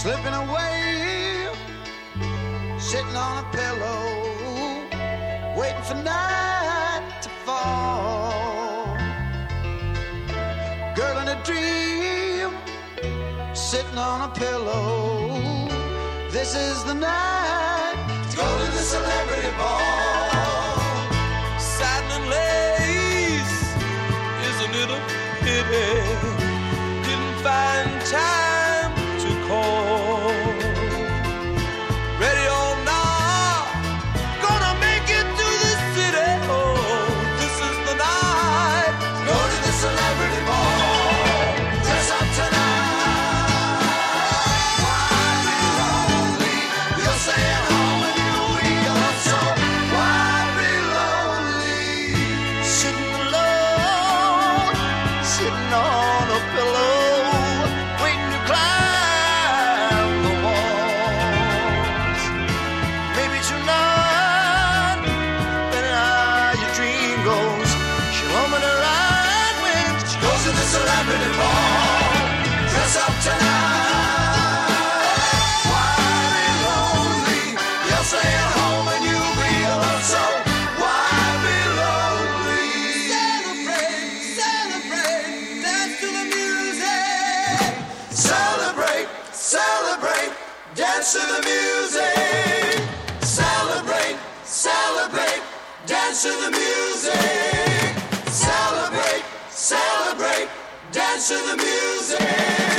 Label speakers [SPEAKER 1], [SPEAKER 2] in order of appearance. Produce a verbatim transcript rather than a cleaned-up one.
[SPEAKER 1] slipping away, sitting on a pillow, waiting for night to fall. Girl in a dream, sitting on a pillow. This is the night to go to the celebrity ball.
[SPEAKER 2] Satin lace, isn't it a pity? Didn't find time to call. Ready or not, gonna make it to the city. Oh, this is the night.
[SPEAKER 1] Go to the celebrity ball. Dress up tonight. Why be lonely? You'll stay at home and you'll be alone. So why be lonely?
[SPEAKER 2] Sitting alone, sitting on a pillow, waiting to climb the walls. Maybe tonight, when uh, your dream goes, she'll hum it right when she
[SPEAKER 1] Goes to the celebrity ball. Dress up tonight. Why be lonely? You'll stay at home and you'll be alone. So why be lonely?
[SPEAKER 2] celebrate, celebrate, dance to the music.
[SPEAKER 1] Celebrate, celebrate, dance to the music. Celebrate, celebrate, dance to the music. Celebrate, celebrate, dance to the music.